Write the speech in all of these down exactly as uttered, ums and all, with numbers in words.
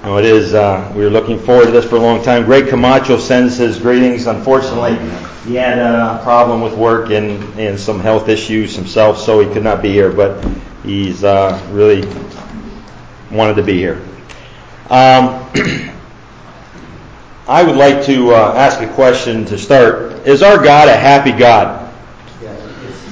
No, it is. Uh, we were looking forward to this for a long time. Greg Camacho sends his greetings. Unfortunately, he had a problem with work and, and some health issues himself, so he could not be here. But he's uh, really wanted to be here. Um, I would like to uh, ask a question to start. Is our God a happy God? Yes.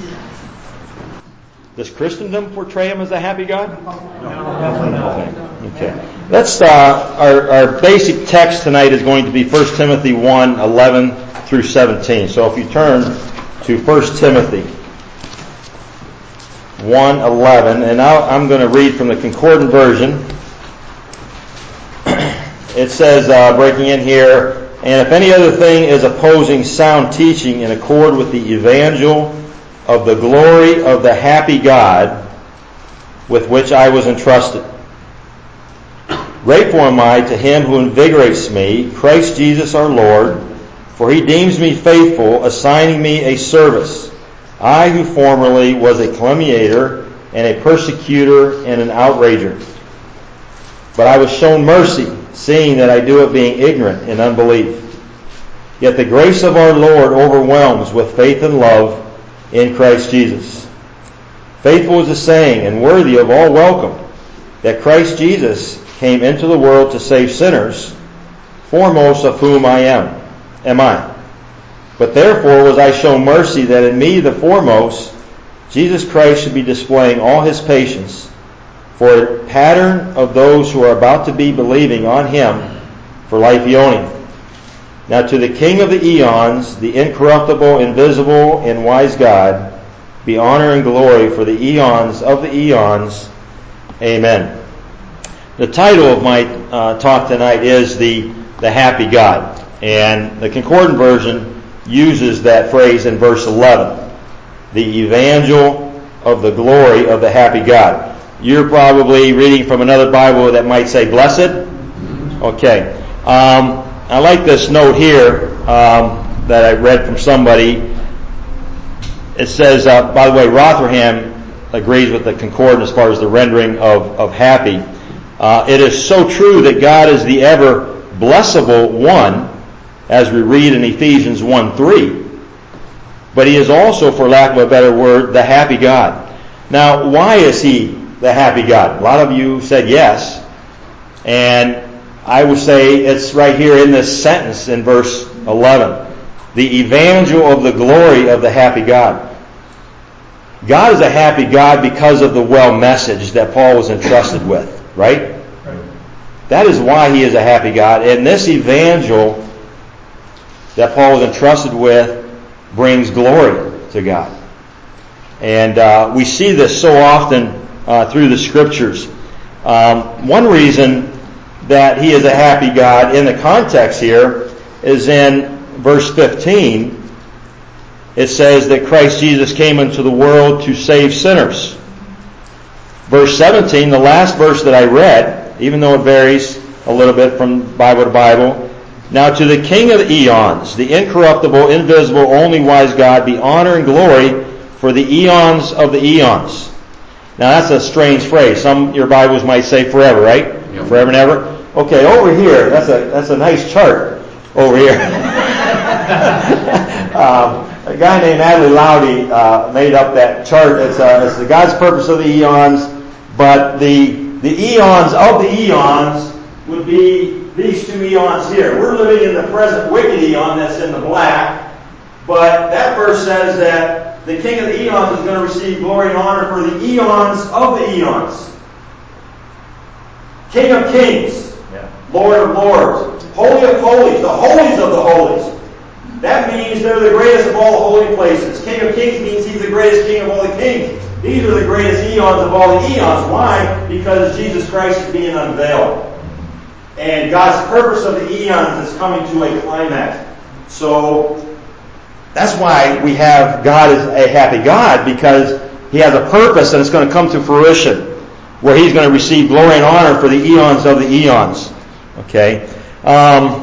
Does Christendom portray him as a happy God? No. Okay. Okay. Let's. Uh, our, our basic text tonight is going to be First Timothy one, eleven through seventeen. So if you turn to First Timothy one, eleven, and now I'm going to read from the Concordant version. It says, uh, breaking in here, and if any other thing is opposing sound teaching in accord with the evangel of the glory of the happy God with which I was entrusted. Grateful am I to him who invigorates me, Christ Jesus our Lord, for he deems me faithful, assigning me a service. I who formerly was a calumniator and a persecutor and an outrager. But I was shown mercy, seeing that I do it being ignorant in unbelief. Yet the grace of our Lord overwhelms with faith and love in Christ Jesus. Faithful is the saying, and worthy of all welcome, that Christ Jesus came into the world to save sinners, foremost of whom I am, am I. But therefore was I shown mercy that in me the foremost, Jesus Christ should be displaying all his patience, for a pattern of those who are about to be believing on him for life eoning. Now to the King of the eons, the incorruptible, invisible, and wise God, be honor and glory for the eons of the eons. Amen. The title of my uh, talk tonight is the, the Happy God. And the Concordant version uses that phrase in verse eleven. The evangel of the glory of the happy God. You're probably reading from another Bible that might say blessed. Okay. Um, I like this note here um, that I read from somebody. It says, uh, by the way, Rotherham agrees with the Concordant as far as the rendering of, of happy. Uh, it is so true that God is the ever blessable one, as we read in Ephesians one three. But he is also, for lack of a better word, the happy God. Now, why is he the happy God? A lot of you said yes. And I would say it's right here in this sentence in verse eleven. The evangel of the glory of the happy God. God is a happy God because of the well message that Paul was entrusted with, right? That is why he is a happy God. And this evangel that Paul was entrusted with brings glory to God. And uh, we see this so often uh, through the Scriptures. Um, one reason that he is a happy God in the context here is in verse fifteen. It says that Christ Jesus came into the world to save sinners. Verse seventeen, the last verse that I read, even though it varies a little bit from Bible to Bible. Now to the King of the eons, the incorruptible, invisible, only wise God, be honor and glory for the eons of the eons. Now that's a strange phrase. Some of your Bibles might say forever, right? Yep. Forever and ever. Okay, over here, that's a that's a nice chart over here. um, a guy named Adley Lowdy uh, made up that chart. It's, uh, it's the God's purpose of the eons, but the the eons of the eons would be these two eons here. We're living in the present wicked eon that's in the black, but that verse says that the King of the eons is going to receive glory and honor for the eons of the eons. King of kings, yeah. Lord of lords, holy of holies, the holies of the holies. That means they're the greatest of all the holy places. King of kings means he's the greatest king of all the kings. These are the greatest eons of all the eons. Why? Because Jesus Christ is being unveiled. And God's purpose of the eons is coming to a climax. So that's why we have God as a happy God, because he has a purpose and it's going to come to fruition, where he's going to receive glory and honor for the eons of the eons. Okay. Um,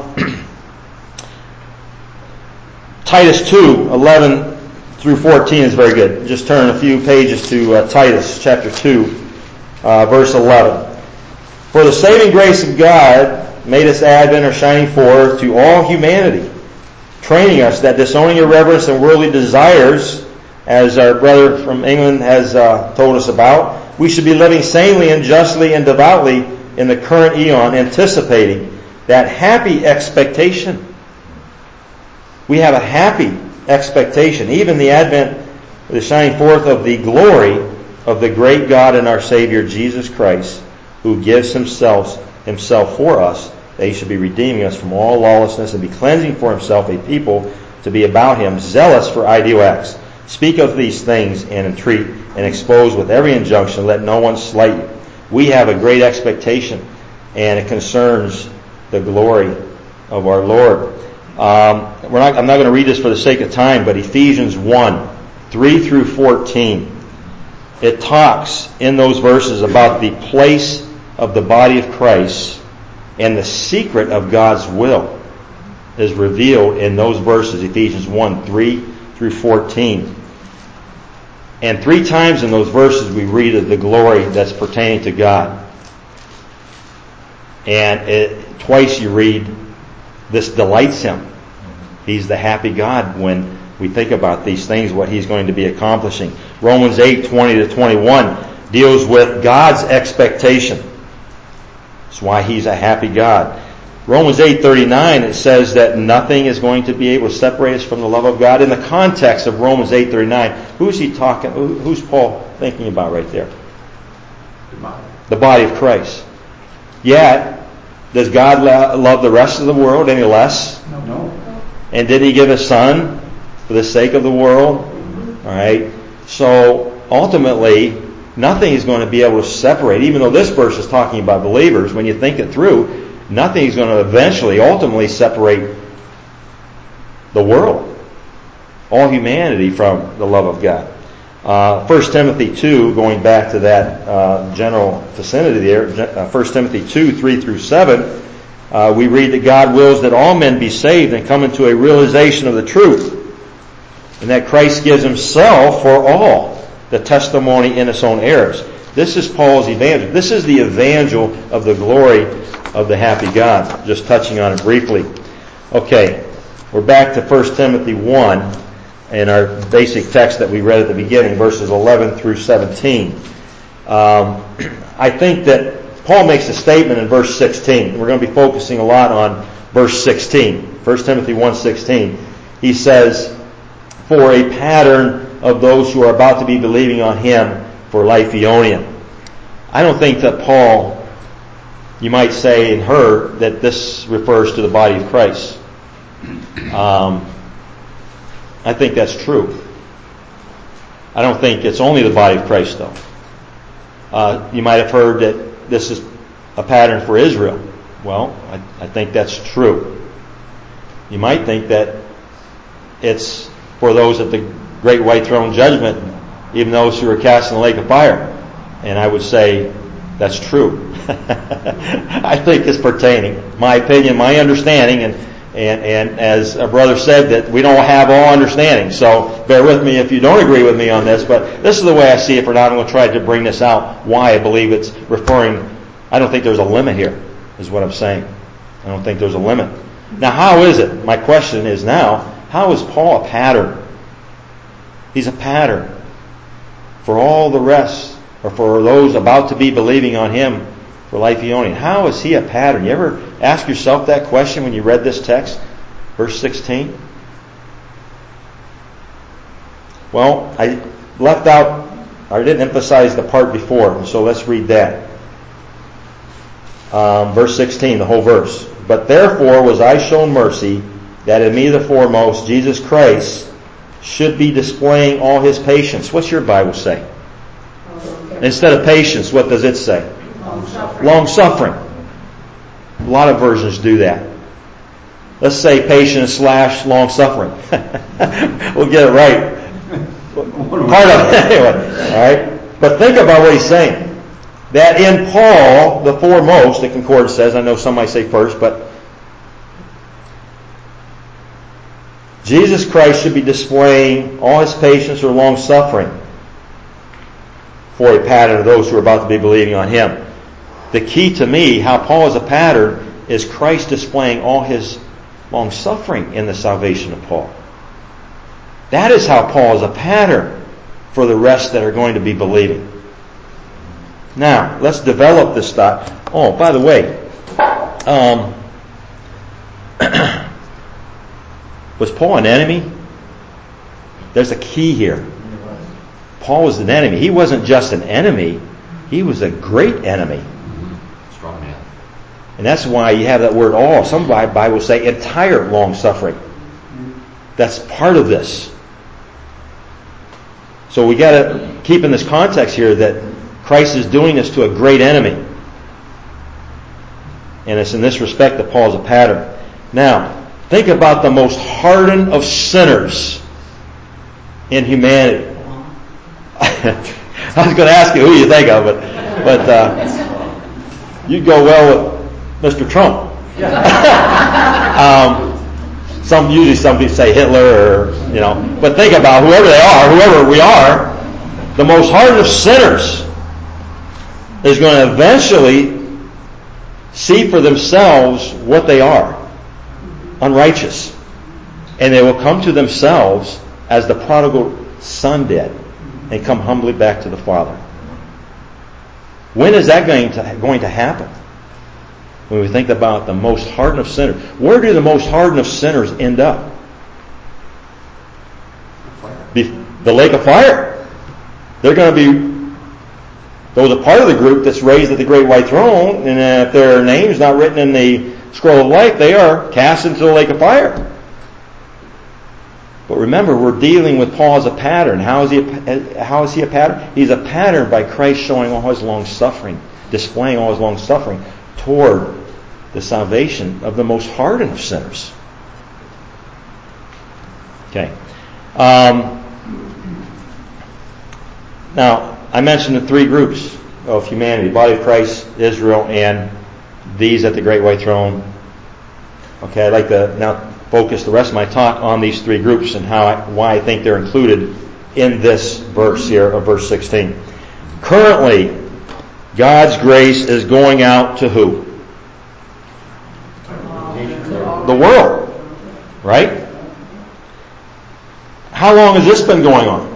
Titus two, eleven through fourteen is very good. Just turn a few pages to uh, Titus chapter two, uh, verse eleven. For the saving grace of God made His advent or shining forth to all humanity, training us that disowning irreverence and worldly desires, as our brother from England has uh, told us about, we should be living sanely and justly and devoutly in the current eon, anticipating that happy expectation. We have a happy expectation, even the advent, the shining forth of the glory of the great God and our Savior Jesus Christ, who gives Himself Himself for us, that He should be redeeming us from all lawlessness and be cleansing for Himself a people to be about Him, zealous for ideal acts. Speak of these things and entreat and expose with every injunction, let no one slight you. We have a great expectation, and it concerns the glory of our Lord. Um, we're not, I'm not going to read this for the sake of time, but Ephesians one, three through fourteen. It talks in those verses about the place of the body of Christ, and the secret of God's will is revealed in those verses, Ephesians one, three through fourteen. And three times in those verses we read of the glory that's pertaining to God. And it, twice you read, this delights Him. He's the happy God when we think about these things, what He's going to be accomplishing. Romans eight, twenty to twenty-one deals with God's expectation. That's why He's a happy God. Romans eight, thirty-nine, it says that nothing is going to be able to separate us from the love of God. In the context of Romans eight, thirty-nine, who's he talking, who's Paul thinking about right there? The body. The body of Christ. Yet, does God love the rest of the world any less? No. no. And did He give His Son for the sake of the world? All right. So ultimately, nothing is going to be able to separate. Even though this verse is talking about believers, when you think it through, nothing is going to eventually, ultimately separate the world, all humanity, from the love of God. Uh, First Timothy two, going back to that uh, general vicinity there, uh, First Timothy two, three through seven, uh, we read that God wills that all men be saved and come into a realization of the truth, and that Christ gives Himself for all, the testimony in His own heirs. This is Paul's evangel. This is the evangel of the glory of the happy God. Just touching on it briefly. Okay, we're back to First Timothy one in our basic text that we read at the beginning, verses eleven through seventeen. Um, I think that Paul makes a statement in verse sixteen. We're going to be focusing a lot on verse sixteen. First Timothy one sixteen. He says, for a pattern of those who are about to be believing on Him for life Eonian. I don't think that Paul, you might say in her, that this refers to the body of Christ. Um, I think that's true. I don't think it's only the body of Christ, though. Uh, you might have heard that this is a pattern for Israel. Well, I, I think that's true. You might think that it's for those at the great white throne judgment, even those who are cast in the lake of fire. And I would say that's true. I think it's pertaining. My opinion, my understanding, and, and, and as a brother said, that we don't have all understanding. So bear with me if you don't agree with me on this, but this is the way I see it for now. I'm going to try to bring this out, why I believe it's referring. I don't think there's a limit here, is what I'm saying. I don't think there's a limit. Now, how is it? My question is now, how is Paul a pattern? He's a pattern for all the rest, or for those about to be believing on Him for life Eonian. How is he a pattern? You ever ask yourself that question when you read this text? Verse sixteen? Well, I left out, I didn't emphasize the part before, so let's read that. Um, verse sixteen, the whole verse. But therefore was I shown mercy, that in me the foremost, Jesus Christ, should be displaying all His patience. What's your Bible say? Instead of patience, what does it say? Long-suffering. Long-suffering. A lot of versions do that. Let's say patience slash long-suffering. We'll get it right. Part of it anyway. All right? But think about what he's saying. That in Paul, the foremost, the concordance says, I know some might say first, but Jesus Christ should be displaying all His patience or long-suffering for a pattern of those who are about to be believing on Him. the key to me, how Paul is a pattern, is Christ displaying all his long suffering in the salvation of Paul. That is how Paul is a pattern for the rest that are going to be believing. Now, let's develop this thought. Oh, by the way, um, was Paul an enemy? There's a key here. Paul was an enemy. He wasn't just an enemy. He was a great enemy. Strong man. And that's why you have that word all. Some Bibles say entire long suffering. That's part of this. So we got to keep in this context here that Christ is doing this to a great enemy. And it's in this respect that Paul's a pattern. Now, think about the most hardened of sinners in humanity. I was going to ask you who you think of, but but uh, you'd go well with Mister Trump. um, some usually some people say Hitler, or you know, but think about whoever they are, whoever we are, the most hardened of sinners is going to eventually see for themselves what they are, unrighteous, and they will come to themselves as the prodigal son did, and come humbly back to the Father. When is that going to going to happen? When we think about the most hardened of sinners, where do the most hardened of sinners end up? The lake of fire. They're going to be those are part of the group that's raised at the great white throne, and if their name's not written in the scroll of life, they are cast into the lake of fire. But remember, we're dealing with Paul as a pattern. How is he a, how is he a pattern? He's a pattern by Christ showing all his long suffering, displaying all his long suffering toward the salvation of the most hardened of sinners. Okay. Um, now, I mentioned the three groups of humanity: the body of Christ, Israel, and these at the great white throne. Okay, I'd like to now focus the rest of my talk on these three groups and how I, why I think they're included in this verse here of verse sixteen. Currently, God's grace is going out to who? The world. Right? How long has this been going on?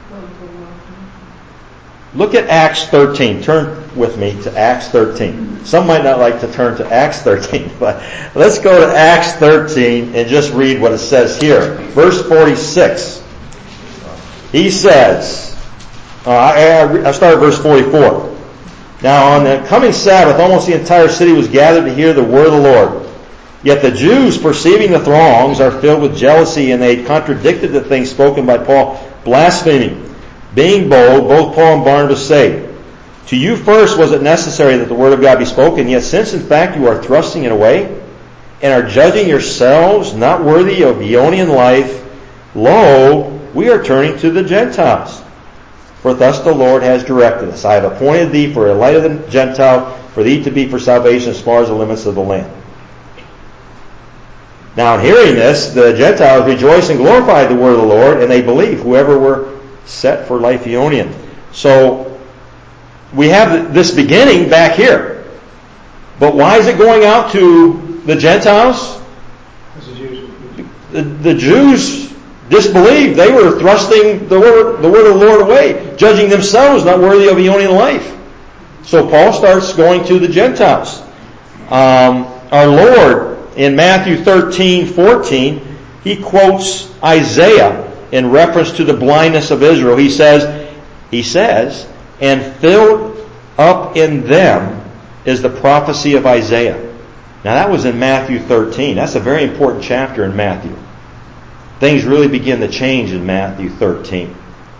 Look at Acts thirteen. Turn with me to Acts thirteen. Some might not like to turn to Acts thirteen, but let's go to Acts thirteen and just read what it says here. Verse forty-six. He says, uh, I, I start at verse forty-four. Now on the coming Sabbath, almost the entire city was gathered to hear the word of the Lord. Yet the Jews, perceiving the throngs, are filled with jealousy, and they contradicted the things spoken by Paul, blaspheming. Being bold, both Paul and Barnabas say, to you first was it necessary that the word of God be spoken, yet since in fact you are thrusting it away, and are judging yourselves not worthy of Ionian life, lo, we are turning to the Gentiles. For thus the Lord has directed us. I have appointed thee for a light of the Gentile, for thee to be for salvation as far as the limits of the land. Now in hearing this, the Gentiles rejoice and glorify the word of the Lord, and they believe, whoever were set for life Ionian. So we have this beginning back here. But why is it going out to the Gentiles? The, the Jews disbelieved. They were thrusting the word, the word of the Lord away, judging themselves not worthy of Ionian life. So Paul starts going to the Gentiles. Um, our Lord, in Matthew thirteen fourteen, he quotes Isaiah in reference to the blindness of Israel. He says, he says, and filled up in them is the prophecy of Isaiah. Now that was in Matthew thirteen. That's a very important chapter in Matthew. Things really begin to change in Matthew thirteen.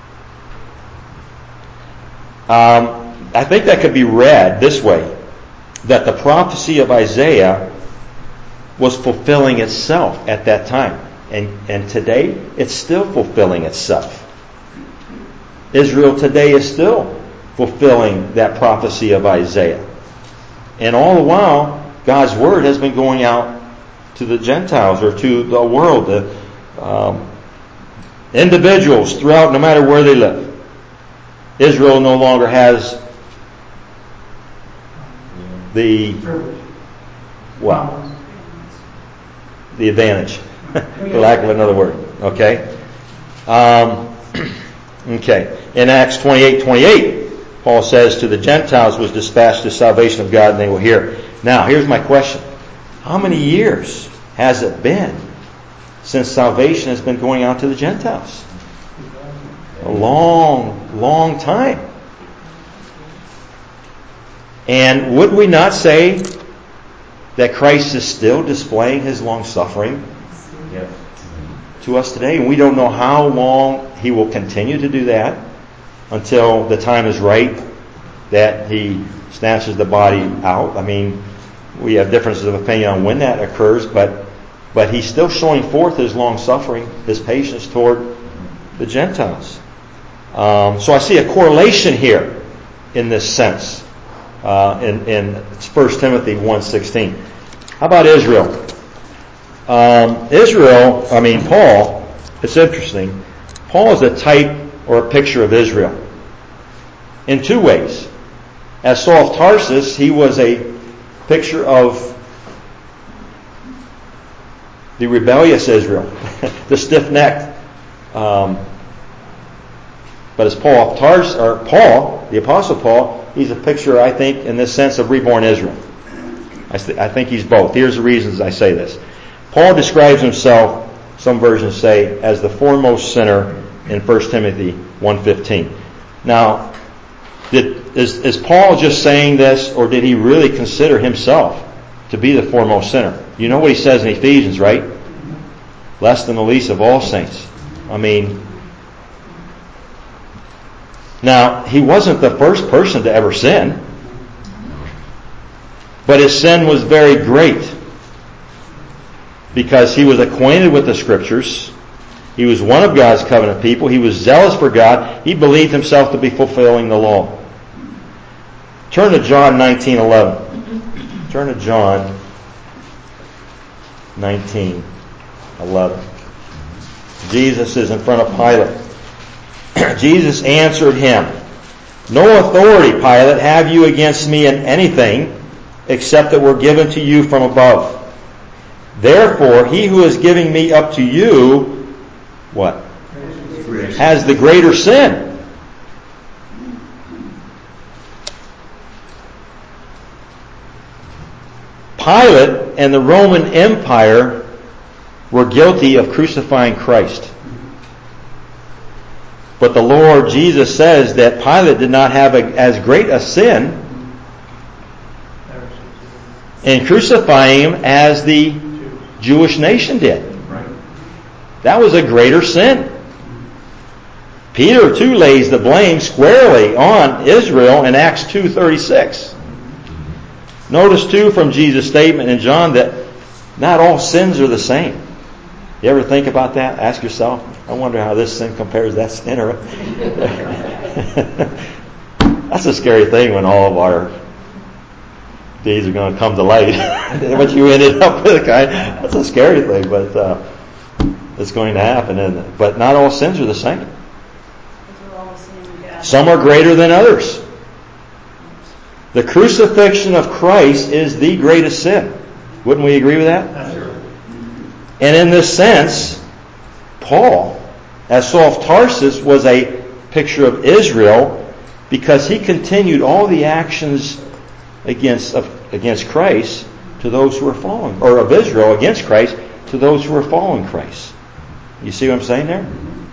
Um, I think that could be read this way, that the prophecy of Isaiah was fulfilling itself at that time. And, and today, it's still fulfilling itself. Israel today is still fulfilling that prophecy of Isaiah. And all the while, God's word has been going out to the Gentiles or to the world, the um, individuals throughout, no matter where they live. Israel no longer has the what? The advantage, for lack of another word. Okay. Um, okay. In Acts twenty-eight twenty-eight, Paul says, "To the Gentiles was dispatched the salvation of God, and they will hear." Now, here's my question: how many years has it been since salvation has been going out to the Gentiles? A long, long time. And would we not say that Christ is still displaying His long suffering Yes. to us today? And we don't know how long He will continue to do that until the time is right that He snatches the body out. I mean, we have differences of opinion on when that occurs, but but He's still showing forth His long suffering, His patience toward the Gentiles. Um, so I see a correlation here in this sense uh, in, in First Timothy one sixteen. How about Israel? Um, Israel, I mean Paul, it's interesting. Paul is a type or a picture of Israel in two ways. As Saul of Tarsus, he was a picture of the rebellious Israel, the stiff-necked. Um, but as Paul of Tarsus, or Paul, the Apostle Paul, he's a picture, I think, in this sense of reborn Israel. I, th- I think he's both. Here's the reasons I say this. Paul describes himself, some versions say, as the foremost sinner in First Timothy one fifteen. Now, did, is, is Paul just saying this, or did he really consider himself to be the foremost sinner? You know what he says in Ephesians, right? Less than the least of all saints. I mean, now, he wasn't the first person to ever sin, but his sin was very great because he was acquainted with the Scriptures. He was one of God's covenant people. He was zealous for God. He believed himself to be fulfilling the law. Turn to John nineteen eleven. Turn to John nineteen eleven. Jesus is in front of Pilate. Jesus answered him, "No authority, Pilate, have you against me in anything except that were given to you from above. Therefore, he who is giving me up to you," what? "has the greater sin." Pilate and the Roman Empire were guilty of crucifying Christ. But the Lord Jesus says that Pilate did not have a, as great a sin in crucifying him as the Jewish nation did. That was a greater sin. Peter too lays the blame squarely on Israel in Acts two thirty-six. Notice too from Jesus' statement in John that not all sins are the same. You ever think about that? Ask yourself, I wonder how this sin compares to that sin. Or that's a scary thing when all of our deeds are going to come to light. What you ended up with, guy, that's a scary thing, but uh, it's going to happen, isn't it? But not all sins are the same. Some are greater than others. The crucifixion of Christ is the greatest sin. Wouldn't we agree with that? That's true. And in this sense, Paul, as Saul of Tarsus, was a picture of Israel because he continued all the actions against of, against Christ to those who were following, or of Israel against Christ to those who were following Christ. You see what I'm saying there?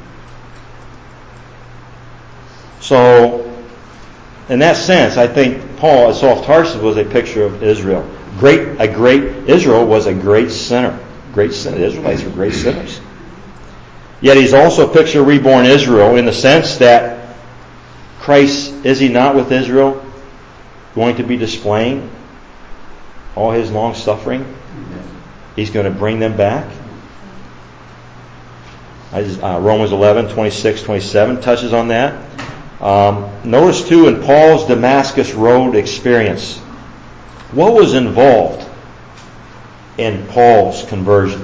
So, in that sense, I think Paul, as Saul of Tarsus, was a picture of Israel. Great, a great Israel was a great sinner. Great sin. The Israelites were great sinners. Yet he's also a picture of reborn Israel in the sense that Christ, is he not with Israel, going to be displaying all his long suffering? He's going to bring them back. Uh, Romans eleven twenty-six twenty-seven touches on that. Um, notice too in Paul's Damascus Road experience, what was involved in Paul's conversion?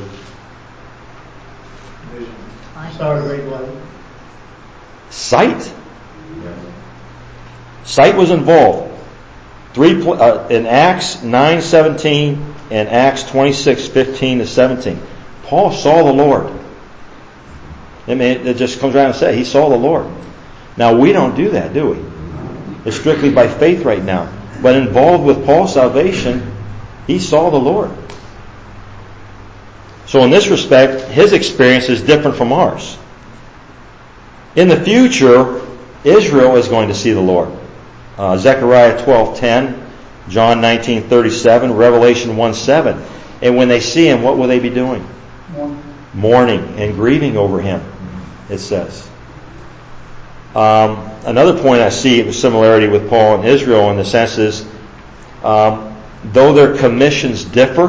Saw a great light. Sight. Sight was involved. Three uh, in Acts nine seventeen and Acts twenty-six fifteen to seventeen. Paul saw the Lord. I mean, it just comes around and say he saw the Lord. Now we don't do that, do we? It's strictly by faith right now. But involved with Paul's salvation, he saw the Lord. So in this respect, his experience is different from ours. In the future, Israel is going to see the Lord. Uh, Zechariah twelve ten, John nineteen thirty-seven, Revelation one seven. And when they see him, what will they be doing? Mourning. Mourning and grieving over him, it says. Um, another point I see of similarity with Paul and Israel in the sense is, um, though their commissions differ,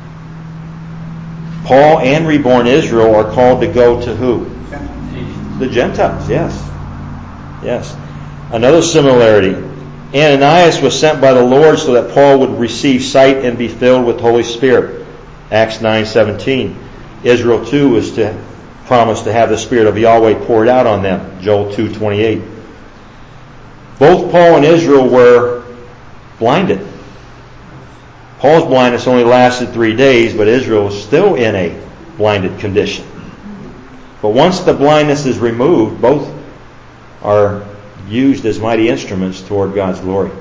Paul and reborn Israel are called to go to who? The Gentiles, yes. Yes. Another similarity. Ananias was sent by the Lord so that Paul would receive sight and be filled with the Holy Spirit. Acts nine seventeen. Israel too was to promise to have the Spirit of Yahweh poured out on them. Joel two twenty-eight. Both Paul and Israel were blinded. Paul's blindness only lasted three days, but Israel was still in a blinded condition. But once the blindness is removed, both are used as mighty instruments toward God's glory.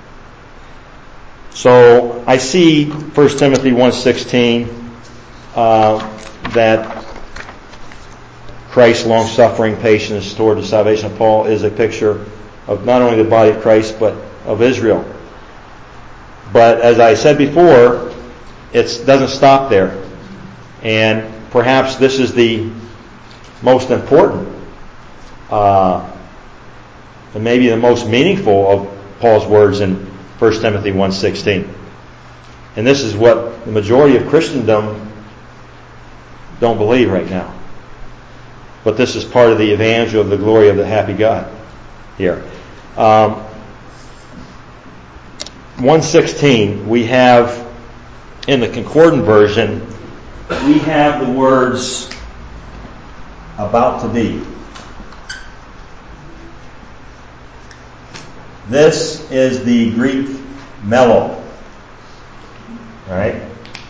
So I see First Timothy one sixteen uh, that Christ's long-suffering patience toward the salvation of Paul is a picture of not only the body of Christ, but of Israel. But as I said before, it doesn't stop there. And perhaps this is the most important uh, and maybe the most meaningful of Paul's words in First Timothy one sixteen. And this is what the majority of Christendom don't believe right now. But this is part of the evangel of the glory of the happy God here. Um, one sixteen, we have, in the Concordant version, we have the words about to be. This is the Greek mello. Alright?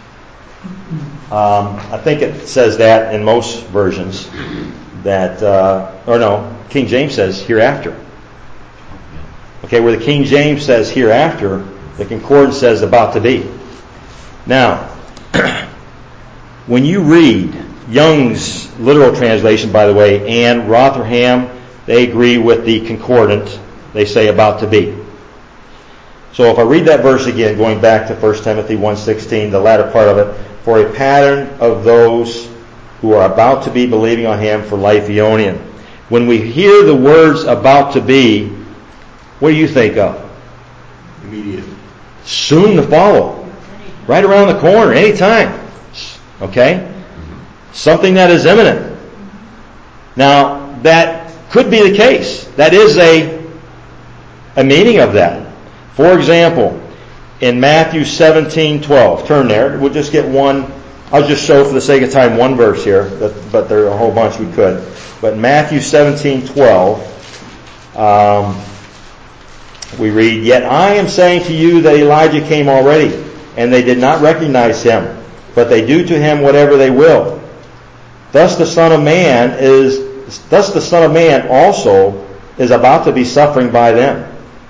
Um, I think it says that in most versions. That, uh, or no, King James says hereafter. Okay, where the King James says hereafter, the Concordance says about to be. Now, when you read Young's literal translation, by the way, and Rotherham, they agree with the Concordant. They say about to be. So if I read that verse again, going back to First Timothy one sixteen, the latter part of it, for a pattern of those who are about to be believing on him for life Eonian. When we hear the words about to be, what do you think of? Immediate. Soon to follow. Right around the corner, anytime. Okay? Something that is imminent. Now, that could be the case. That is a, a meaning of that. For example, in Matthew seventeen twelve, turn there. We'll just get one. I'll just show for the sake of time one verse here, but, but there are a whole bunch we could. But Matthew seventeen twelve, um, we read, "Yet I am saying to you that Elijah came already, and they did not recognize him, but they do to him whatever they will. Thus the Son of Man is, thus the Son of Man also is about to be suffering by them."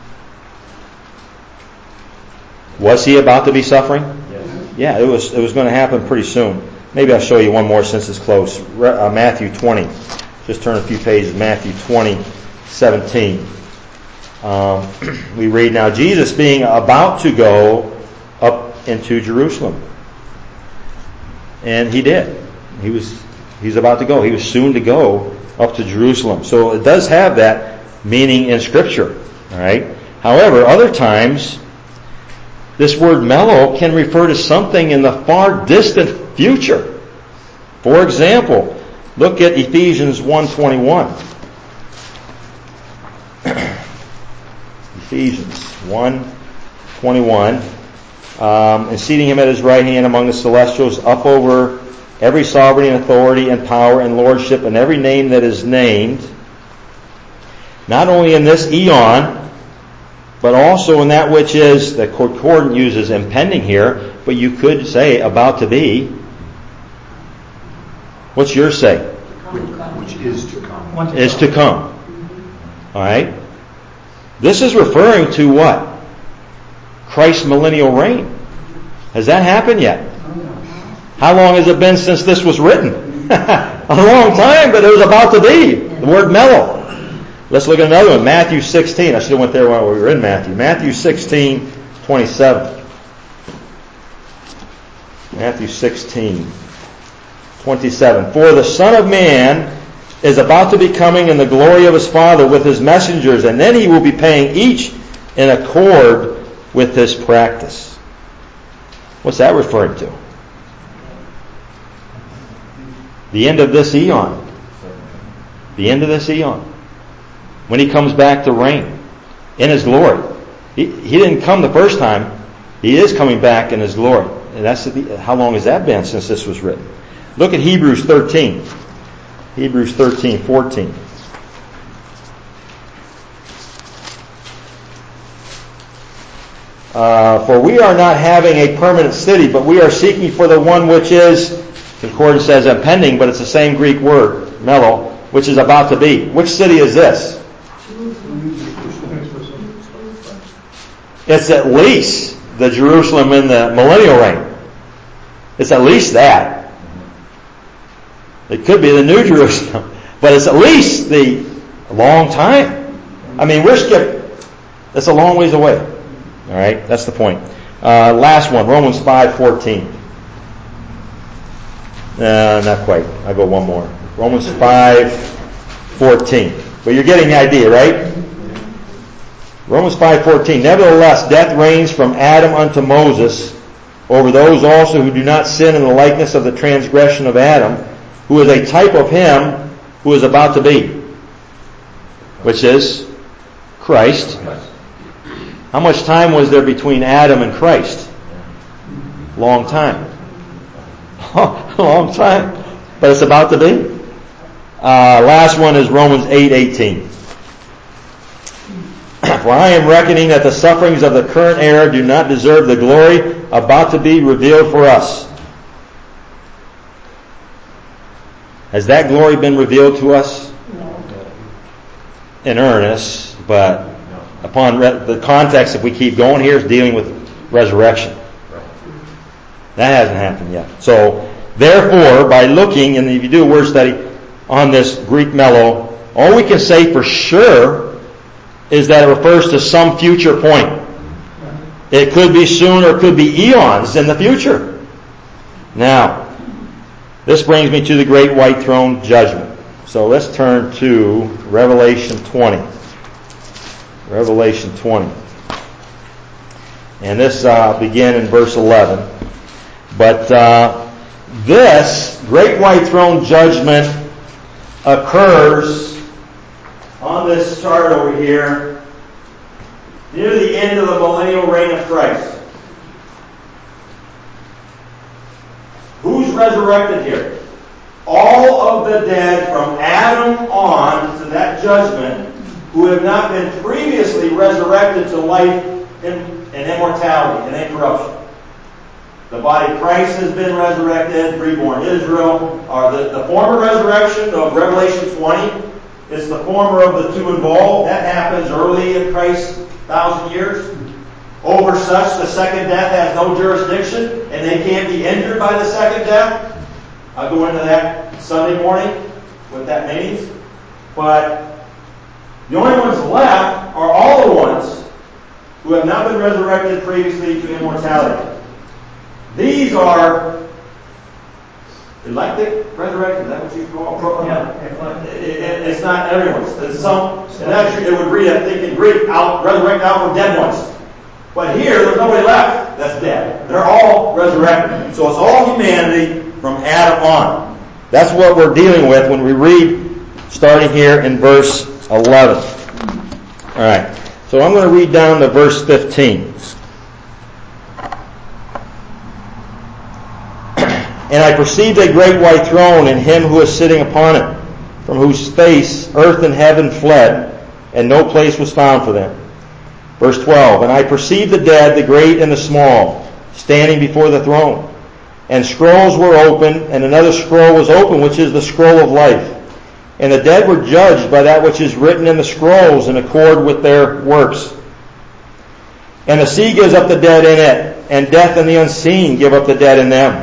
Was he about to be suffering? Yes. Yeah, it was. It was going to happen pretty soon. Maybe I'll show you one more since it's close. Uh, Matthew twenty. Just turn a few pages. Matthew twenty, seventeen. Um, we read, "Now Jesus being about to go up into Jerusalem," and he did. He was. He's about to go. He was soon to go up to Jerusalem. So it does have that meaning in Scripture. All right. However, other times, this word mellow can refer to something in the far distant future. For example, look at Ephesians one twenty-one. Ephesians one twenty-one. Um, and seating him at his right hand among the celestials, up over every sovereignty and authority and power and lordship and every name that is named, not only in this eon, but also in that which is, the concordant uses impending here, but you could say about to be. What's yours say? Which, which is to come. Want Is to come. All right? This is referring to what? Christ's millennial reign. Has that happened yet? How long has it been since this was written? A long time, but it was about to be. The word mellow. Let's look at another one. Matthew sixteen. I should have went there while we were in Matthew. Matthew sixteen, twenty-seven. Matthew sixteen, twenty-seven. For the Son of Man is about to be coming in the glory of his Father with his messengers, and then he will be paying each in accord with his practice. What's that referring to? The end of this eon. The end of this eon. When he comes back to reign in his glory. He, he didn't come the first time. He is coming back in his glory. And that's the, how long has that been since this was written? Look at Hebrews thirteen. Hebrews thirteen, fourteen. Uh, for we are not having a permanent city, but we are seeking for the one which is, concordance says impending, but it's the same Greek word, mello, which is about to be. Which city is this? It's at least the Jerusalem in the millennial reign. It's at least that. It could be the New Jerusalem, but it's at least the long time. I mean, we're skipping. That's a long ways away. All right, that's the point. Uh, last one, Romans five fourteen. Uh, not quite. I'll go one more. Romans five fourteen. But you're getting the idea, right? Romans five fourteen. Nevertheless, death reigns from Adam unto Moses over those also who do not sin in the likeness of the transgression of Adam, who is a type of him who is about to be, which is Christ. How much time was there between Adam and Christ? Long time. Long time. But it's about to be. Uh, last one is Romans eight eighteen. For I am reckoning that the sufferings of the current era do not deserve the glory about to be revealed for us. Has that glory been revealed to us? No. In earnest, but upon re- the context, if we keep going here, is dealing with resurrection. That hasn't happened yet. So, therefore, by looking, and if you do a word study on this Greek mello, all we can say for sure is that it refers to some future point. It could be soon or it could be eons in the future. Now, this brings me to the great white throne judgment. So let's turn to Revelation twenty. Revelation twenty. And this uh, begin in verse eleven. But uh, this great white throne judgment occurs on this chart over here near the end of the millennial reign of Christ. Who's resurrected here? All of the dead from Adam on to that judgment who have not been previously resurrected to life and, and immortality and incorruption. The body of Christ has been resurrected, reborn Israel. Or the, the former resurrection of Revelation twenty is the former of the two involved. That happens early in Christ's thousand years. Over such, the second death has no jurisdiction, and they can't be injured by the second death. I'll go into that Sunday morning, what that means. But the only ones left are all the ones who have not been resurrected previously to immortality. These are elected resurrected. Is that what you call it? Yeah. It, it, it's not everyone's. It's some, and actually it would read, I think in Greek, out, resurrect out from dead ones. But here, there's nobody left that's dead. They're all resurrected. So it's all humanity from Adam on. That's what we're dealing with when we read, starting here in verse eleven. All right. So I'm going to read down to verse fifteen. And I perceived a great white throne and him who is sitting upon it, from whose face earth and heaven fled, and no place was found for them. Verse twelve, and I perceived the dead, the great and the small, standing before the throne. And scrolls were open, and another scroll was open, which is the scroll of life. And the dead were judged by that which is written in the scrolls in accord with their works. And the sea gives up the dead in it, and death and the unseen give up the dead in them.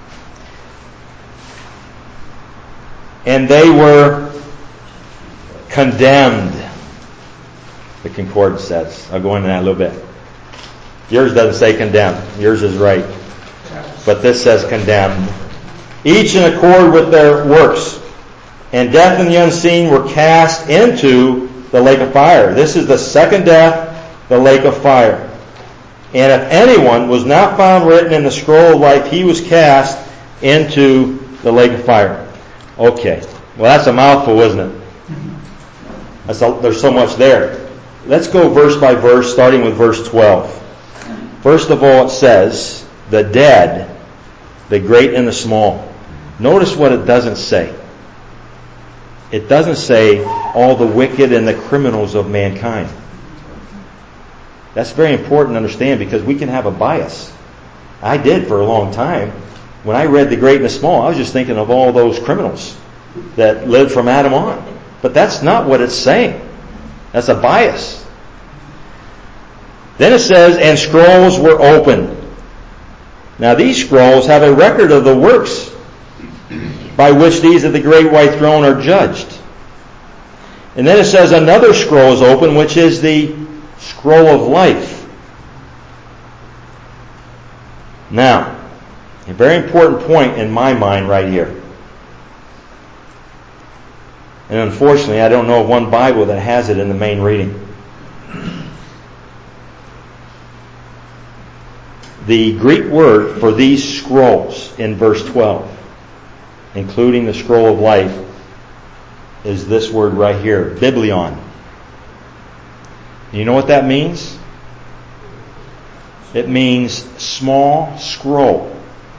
And they were condemned, the concordance says. I'll go into that a little bit. Yours doesn't say condemned. Yours is right. But this says condemned. Each in accord with their works. And death and the unseen were cast into the lake of fire. This is the second death, the lake of fire. And if anyone was not found written in the scroll of life, he was cast into the lake of fire. Okay. Well, that's a mouthful, isn't it? That's a, there's so much there. Let's go verse by verse, starting with verse twelve. First of all, it says, the dead, the great and the small. Notice what it doesn't say. It doesn't say all the wicked and the criminals of mankind. That's very important to understand because we can have a bias. I did for a long time. When I read the great and the small, I was just thinking of all those criminals that lived from Adam on. But that's not what it's saying. That's a bias. Then it says, and scrolls were opened. Now these scrolls have a record of the works by which these of the great white throne are judged. And then it says another scroll is open, which is the scroll of life. Now, a very important point in my mind right here. And unfortunately, I don't know of one Bible that has it in the main reading. The Greek word for these scrolls in verse twelve, including the scroll of life, is this word right here, biblion. You know what that means? It means small scroll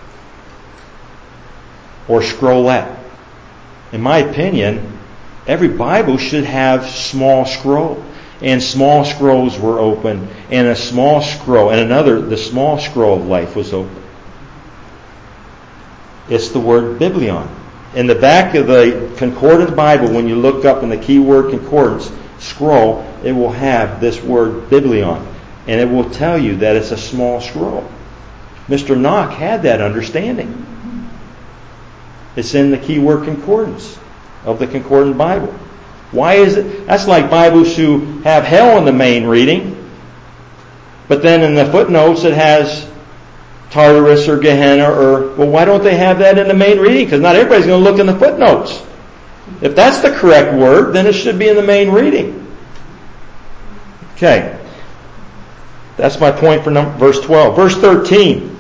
or scrollette. In my opinion, every Bible should have small scroll. And small scrolls were open. And a small scroll, and another, the small scroll of life was open. It's the word biblion. In the back of the Concordant Bible, when you look up in the keyword concordance, scroll, it will have this word biblion. And it will tell you that it's a small scroll. Mister Knock had that understanding. It's in the keyword concordance of the Concordant Bible. Why is it? That's like Bibles who have hell in the main reading, but then in the footnotes it has Tartarus or Gehenna, or, well, why don't they have that in the main reading? Because not everybody's going to look in the footnotes. If that's the correct word, then it should be in the main reading. Okay. That's my point for number, verse twelve. Verse thirteen.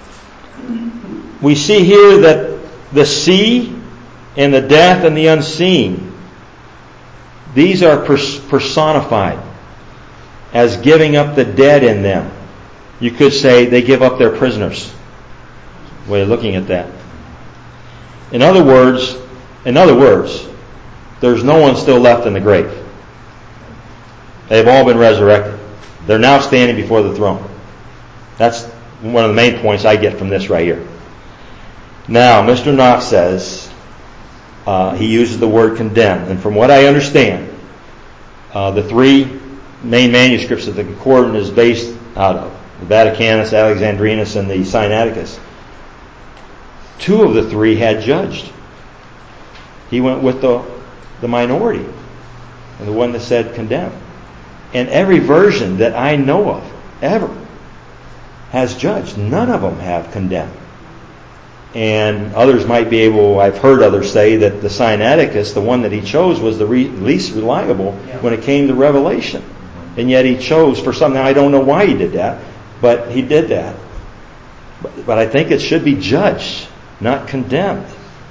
We see here that the sea and the death and the unseen, these are personified as giving up the dead in them. You could say they give up their prisoners. Way of looking at that. In other words, in other words, there's no one still left in the grave. They've all been resurrected. They're now standing before the throne. That's one of the main points I get from this right here. Now, Mister Knox says, uh, he uses the word condemned. And from what I understand, uh, the three main manuscripts that the Concordant is based out of, the Vaticanus, Alexandrinus, and the Sinaiticus, two of the three had judged. He went with the, the minority, and the one that said condemned. And every version that I know of, ever, has judged. None of them have condemned. And others might be able, I've heard others say that the Sinaiticus, the one that he chose, was the re- least reliable when it came to Revelation. And yet he chose for something. I don't know why he did that, but he did that. But, but I think it should be judged, not condemned.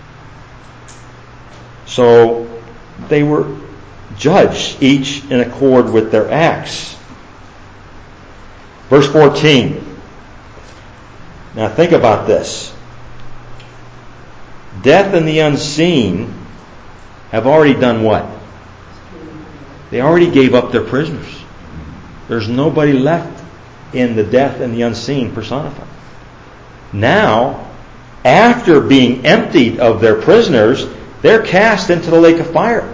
So they were judged, each in accord with their acts. Verse fourteen. Now think about this. Death and the unseen have already done what? They already gave up their prisoners. There's nobody left in the death and the unseen personified. Now, after being emptied of their prisoners, they're cast into the lake of fire.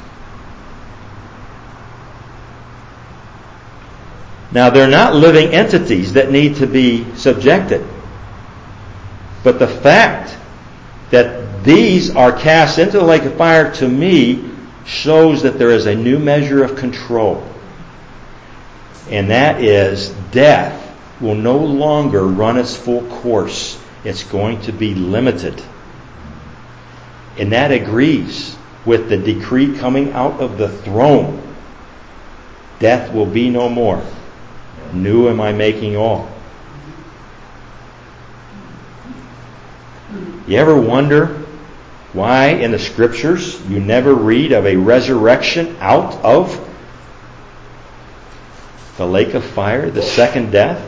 Now, they're not living entities that need to be subjected. But the fact that these are cast into the lake of fire, to me, shows that there is a new measure of control. And that is, death will no longer run its full course. It's going to be limited. And that agrees with the decree coming out of the throne. Death will be no more. New am I making all. You ever wonder why in the Scriptures you never read of a resurrection out of the lake of fire, the second death?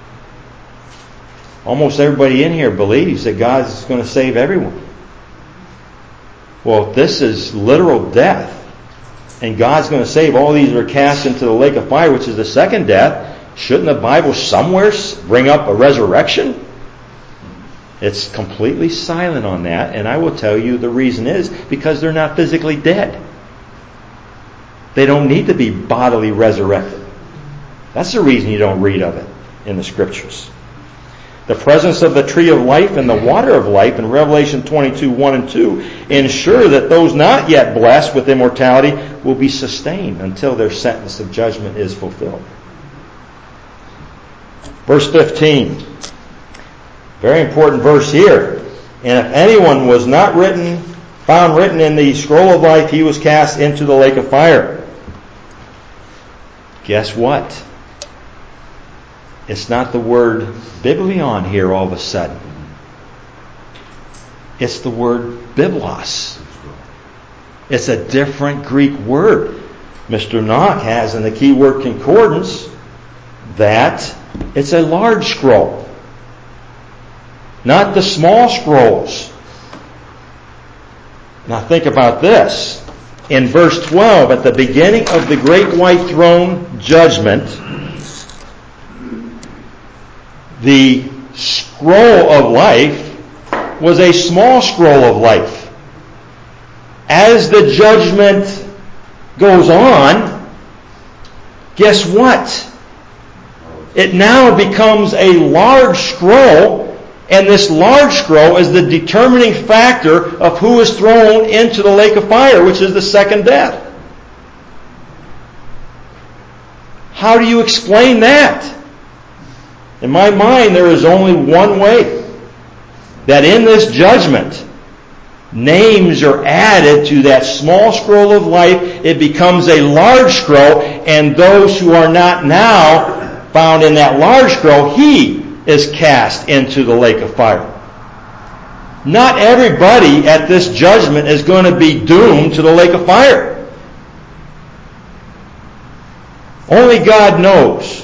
Almost everybody in here believes that God is going to save everyone. Well, if this is literal death, and God's going to save all these that are cast into the lake of fire, which is the second death, shouldn't the Bible somewhere bring up a resurrection? It's completely silent on that, and I will tell you the reason is because they're not physically dead. They don't need to be bodily resurrected. That's the reason you don't read of it in the Scriptures. The presence of the tree of life and the water of life in Revelation twenty-two, one and two ensure that those not yet blessed with immortality will be sustained until their sentence of judgment is fulfilled. Verse fifteen. Very important verse here. And if anyone was not written, found written in the scroll of life, he was cast into the lake of fire. Guess what? It's not the word biblion here all of a sudden. It's the word biblos. It's a different Greek word. Mister Knock has in the keyword concordance that it's a large scroll. Not the small scrolls. Now think about this. In verse twelve, at the beginning of the great white throne judgment, the scroll of life was a small scroll of life. As the judgment goes on, guess what? It now becomes a large scroll. And this large scroll is the determining factor of who is thrown into the lake of fire, which is the second death. How do you explain that? In my mind, there is only one way. That in this judgment, names are added to that small scroll of life. It becomes a large scroll, and those who are not now found in that large scroll, he is cast into the lake of fire. Not everybody at this judgment is going to be doomed to the lake of fire. Only God knows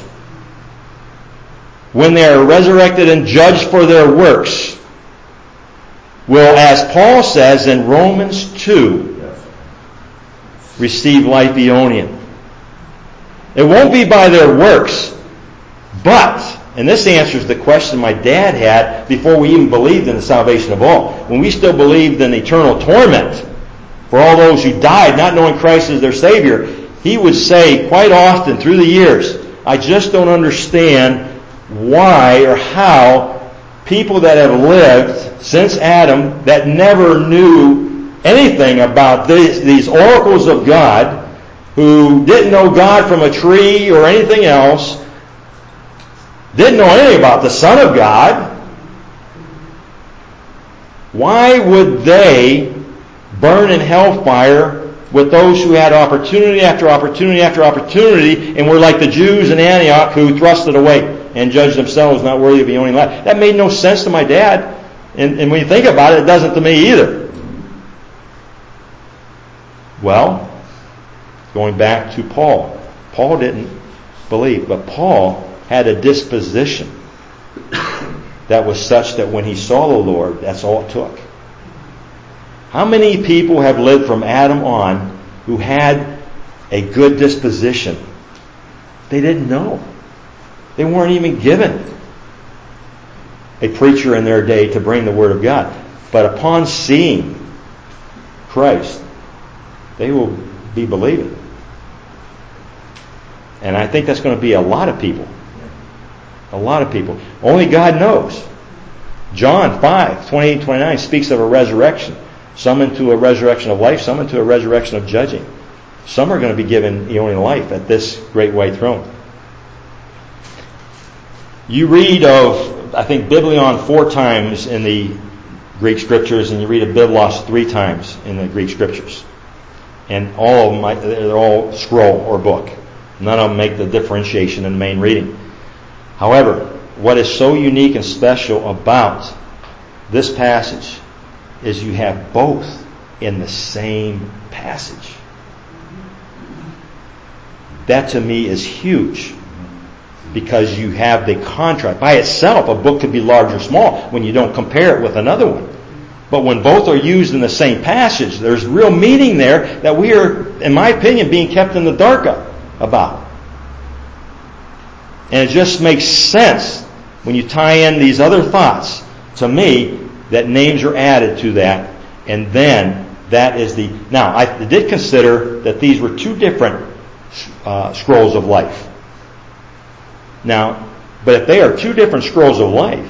when they are resurrected and judged for their works will, as Paul says in Romans two, receive life aeonian. It won't be by their works, but and this answers the question my dad had before we even believed in the salvation of all. When we still believed in eternal torment for all those who died not knowing Christ as their Savior, he would say quite often through the years, I just don't understand why or how people that have lived since Adam that never knew anything about these, these oracles of God, who didn't know God from a tree or anything else, didn't know anything about the Son of God, why would they burn in hellfire with those who had opportunity after opportunity after opportunity and were like the Jews in Antioch who thrust it away and judged themselves not worthy of owning life? That made no sense to my dad. And, and when you think about it, it doesn't to me either. Well, going back to Paul. Paul didn't believe, but Paul had a disposition that was such that when he saw the Lord, that's all it took. How many people have lived from Adam on who had a good disposition? They didn't know. They weren't even given a preacher in their day to bring the Word of God. But upon seeing Christ, they will be believing. And I think that's going to be a lot of people. A lot of people. Only God knows. John five, twenty-eight, twenty-nine speaks of a resurrection. Some into a resurrection of life, some into a resurrection of judging. Some are going to be given eonic life at this great white throne. You read of, I think, Biblion four times in the Greek Scriptures, and you read of Biblos three times in the Greek Scriptures. And all of them, they're all scroll or book. None of them make the differentiation in the main reading. However, what is so unique and special about this passage is you have both in the same passage. That to me is huge, because you have the contrast. By itself, a book could be large or small when you don't compare it with another one. But when both are used in the same passage, there's real meaning there that we are, in my opinion, being kept in the dark about. And it just makes sense when you tie in these other thoughts, to me, that names are added to that, and then that is the... Now, I did consider that these were two different uh, scrolls of life. Now, but if they are two different scrolls of life,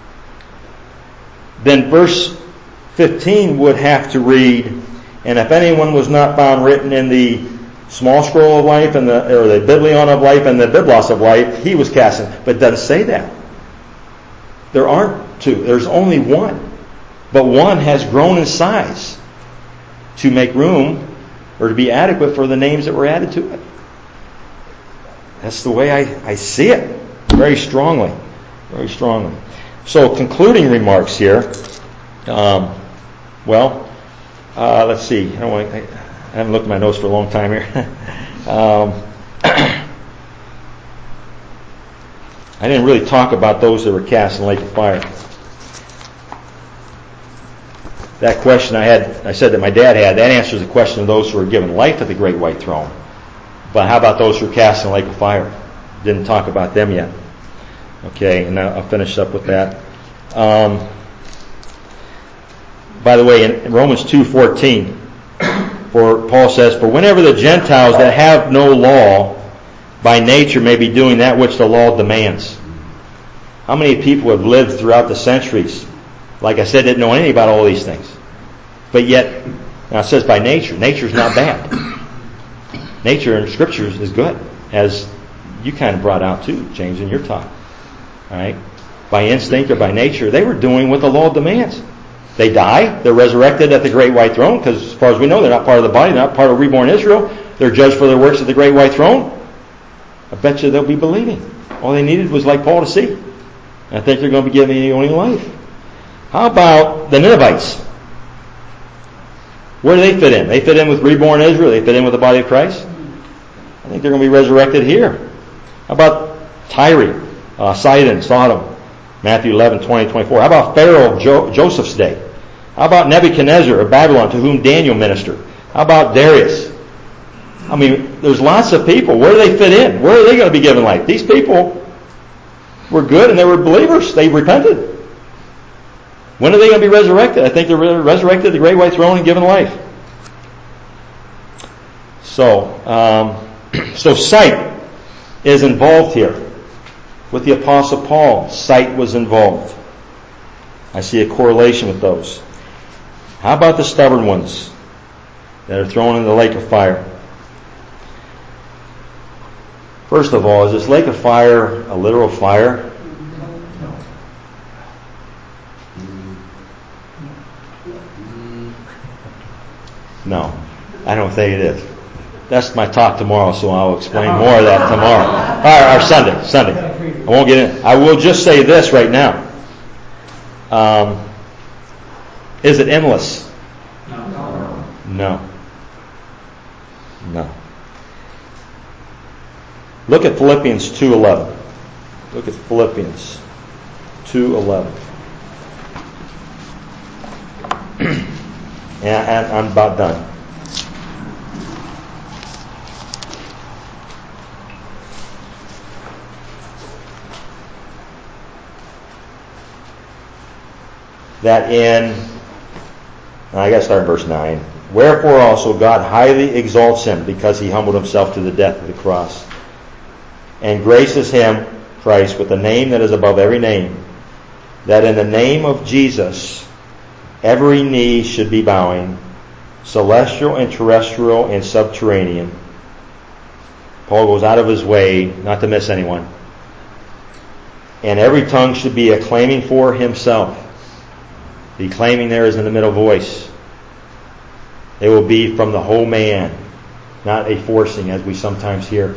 then verse fifteen would have to read, and if anyone was not found written in the small scroll of life and the or the biblion of life and the biblos of life, he was cast in. But it doesn't say that. There aren't two. There's only one. But one has grown in size to make room or to be adequate for the names that were added to it. That's the way I, I see it. Very strongly. Very strongly. So, concluding remarks here. Um, well, uh, let's see. I don't want to, I haven't looked at my notes for a long time here. um, I didn't really talk about those that were cast in the lake of fire. That question I had, I said that my dad had, that answers the question of those who were given life at the great white throne. But how about those who were cast in the lake of fire? Didn't talk about them yet. Okay, and I'll finish up with that. Um, by the way, in Romans two fourteen, for Paul says, "For whenever the Gentiles that have no law by nature may be doing that which the law demands." How many people have lived throughout the centuries, like I said, didn't know anything about all these things? But yet, now it says by nature. Nature's not bad. Nature in Scriptures is good, as you kind of brought out too, James, in your talk. All right? By instinct or by nature, they were doing what the law demands. They die. They're resurrected at the great white throne, because as far as we know, they're not part of the body. They're not part of reborn Israel. They're judged for their works at the great white throne. I bet you they'll be believing. All they needed was like Paul to see. And I think they're going to be given the only life. How about the Ninevites? Where do they fit in? They fit in with reborn Israel. They fit in with the body of Christ. I think they're going to be resurrected here. How about Tyre, uh, Sidon, Sodom? Matthew eleven, twenty, twenty-four. How about Pharaoh of jo- Joseph's day? How about Nebuchadnezzar of Babylon, to whom Daniel ministered? How about Darius? I mean, there's lots of people. Where do they fit in? Where are they going to be given life? These people were good and they were believers. They repented. When are they going to be resurrected? I think they're resurrected at the great white throne and given life. So, um, so sight is involved here. With the Apostle Paul, sight was involved. I see a correlation with those. How about the stubborn ones that are thrown in the lake of fire? First of all, is this lake of fire a literal fire? No, I don't think it is. That's my talk tomorrow, so I'll explain more of that tomorrow. Or, or Sunday, Sunday. I won't get in. I will just say this right now. Um, is it endless? No. No. No. Look at Philippians two eleven. Look at Philippians two eleven. and, and I'm about done. that in, I got to start in verse nine. Wherefore also God highly exalts him, because he humbled himself to the death of the cross, and graces him, Christ, with the name that is above every name, that in the name of Jesus every knee should be bowing, celestial and terrestrial and subterranean. Paul goes out of his way not to miss anyone. And every tongue should be acclaiming for himself. The claiming there is in the middle voice. It will be from the whole man, not a forcing as we sometimes hear.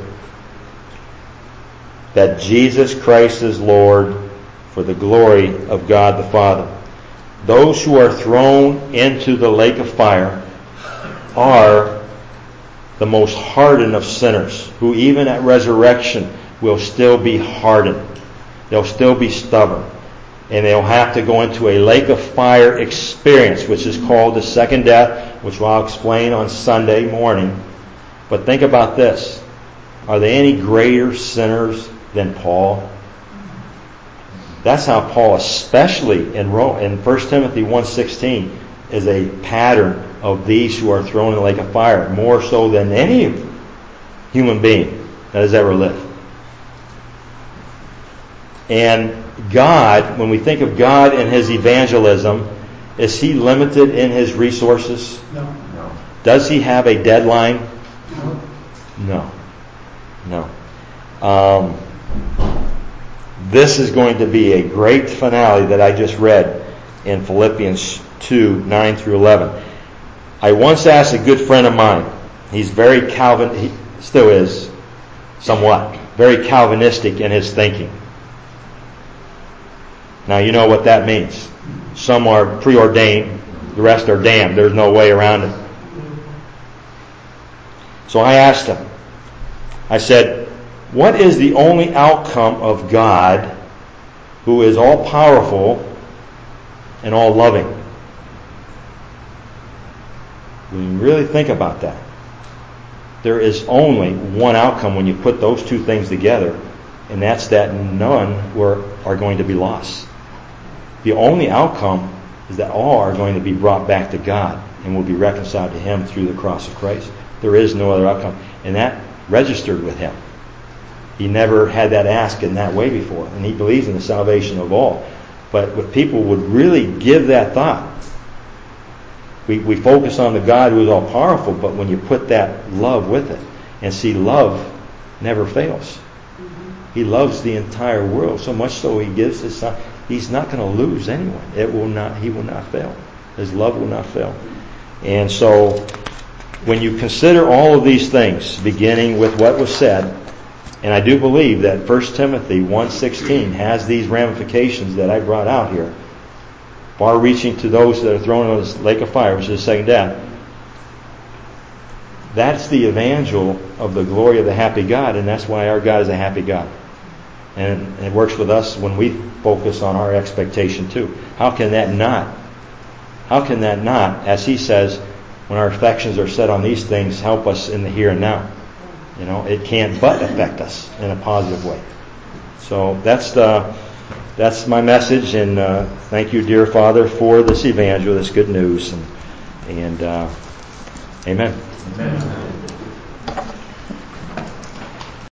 That Jesus Christ is Lord, for the glory of God the Father. Those who are thrown into the lake of fire are the most hardened of sinners, who even at resurrection will still be hardened. They'll still be stubborn. And they'll have to go into a lake of fire experience, which is called the second death, which I'll explain on Sunday morning. But think about this. Are they any greater sinners than Paul? That's how Paul, especially in Rome, in First Timothy one sixteen, is a pattern of these who are thrown in the lake of fire, more so than any human being that has ever lived. And God, when we think of God and His evangelism, is He limited in His resources? No. No. Does He have a deadline? No. No. No. Um, this is going to be a great finale that I just read in Philippians two, nine through eleven. I once asked a good friend of mine, he's very Calvin, he still is, somewhat, very Calvinistic in his thinking. Now you know what that means. Some are preordained, the rest are damned. There's no way around it. So I asked him, I said, what is the only outcome of God, who is all powerful and all loving? When you really think about that, there is only one outcome when you put those two things together, and that's that none were, are going to be lost. The only outcome is that all are going to be brought back to God and will be reconciled to Him through the cross of Christ. There is no other outcome. And that registered with him. He never had that asked in that way before. And he believes in the salvation of all. But if people would really give that thought, we, we focus on the God who is all powerful, but when you put that love with it, and see, love never fails. He loves the entire world, so much so He gives His Son. He's not going to lose anyone. It will not. He will not fail. His love will not fail. And so, when you consider all of these things, beginning with what was said, and I do believe that First Timothy one sixteen has these ramifications that I brought out here, far-reaching to those that are thrown into this lake of fire, which is the second death. That's the evangel of the glory of the happy God, and that's why our God is a happy God. And it works with us when we focus on our expectation too. How can that not? How can that not, as he says, when our affections are set on these things, help us in the here and now? You know, it can't but affect us in a positive way. So that's the that's my message, and uh, thank you, dear Father, for this evangel, this good news, and, and uh, amen. Amen.